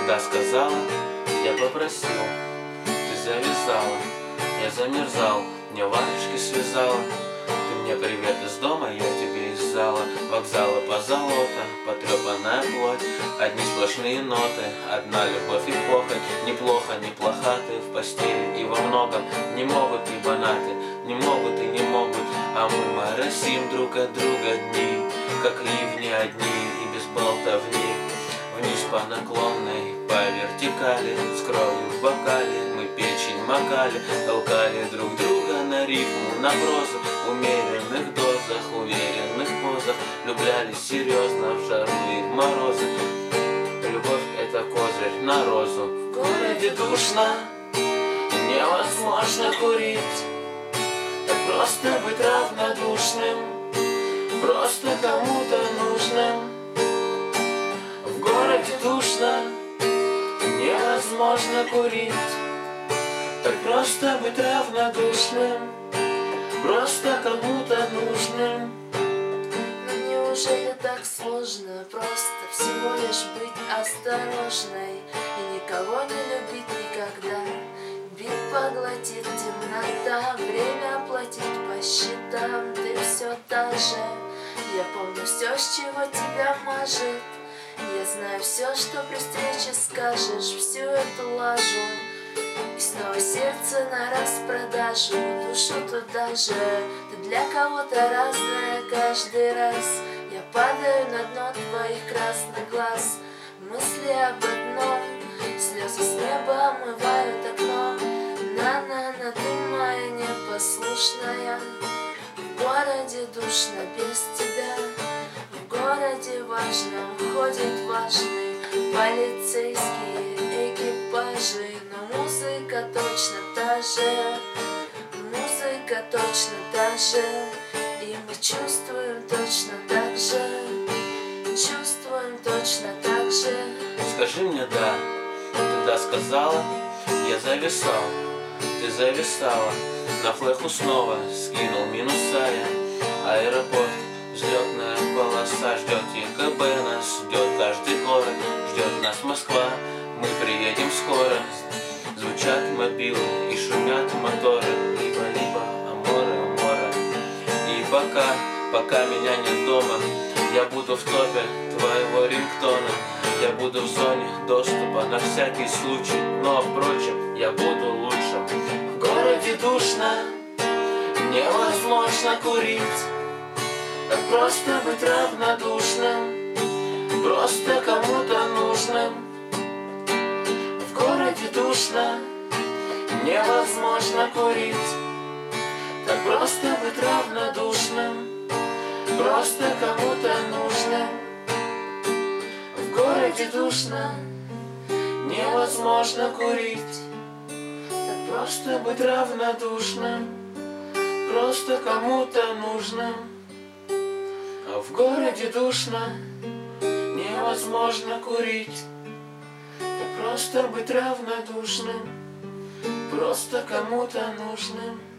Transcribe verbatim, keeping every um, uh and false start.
Тогда сказала, я попросил, ты завязала. Я замерзал, мне варежки связала. Ты мне привет из дома, я тебе из зала. Вокзала позолота, потрепанная плоть. Одни сплошные ноты, одна любовь и похоть. Неплохо, неплоха ты в постели и во многом. Не могут и банаты, не могут и не могут. А мы моросим друг от друга дни, как ливни одни и без болтовни. Вниз по наклонной, по вертикали, с кровью в бокале мы печень макали, толкали друг друга на рифму, на прозу, в умеренных дозах, уверенных позах, влюблялись серьезно в жару и в морозы. Любовь — это козырь на розу. В городе душно, невозможно курить, так просто быть равнодушным, просто кому-то нужным. В городе душно, невозможно курить, так просто быть равнодушным, просто кому-то нужным. Но неужели так сложно просто всего лишь быть осторожной и никого не любить никогда? Бит поглотит темнота, время оплатить по счетам. Ты все та же, я помню все, с чего тебя мажет. Я знаю все, что при встрече скажешь, всю эту лажу. И снова сердце на распродажу, душу туда же. Ты для кого-то разная каждый раз. Я падаю на дно твоих красных глаз. Мысли об одном, слезы с неба омывают окно. На-на-на, ты моя непослушная. В городе душно без тебя. В городе важном ходят важные полицейские экипажи. Но музыка точно та же, музыка точно та же. И мы чувствуем точно так же, чувствуем точно так же. Скажи мне да, тогда сказала, я зависал, ты зависала. На флеху снова скинул минуса я. Аэропорт, взлетная полоса, ждет ЕКБ, нас ждет каждый город, ждет нас Москва, мы приедем скоро. Звучат мобилы и шумят моторы, либо-либо, аморе, аморе. И пока, пока меня нет дома, я буду в топе твоего рингтона. Я буду в зоне доступа на всякий случай, но, впрочем, я буду лучшим. В городе душно, невозможно курить, так просто быть равнодушным, просто кому-то нужным. В городе душно, невозможно курить, так просто быть равнодушным, просто кому-то нужным. В городе душно, невозможно курить, так просто быть равнодушным, просто кому-то нужным. А в городе душно, невозможно курить, так просто быть равнодушным, просто кому-то нужным.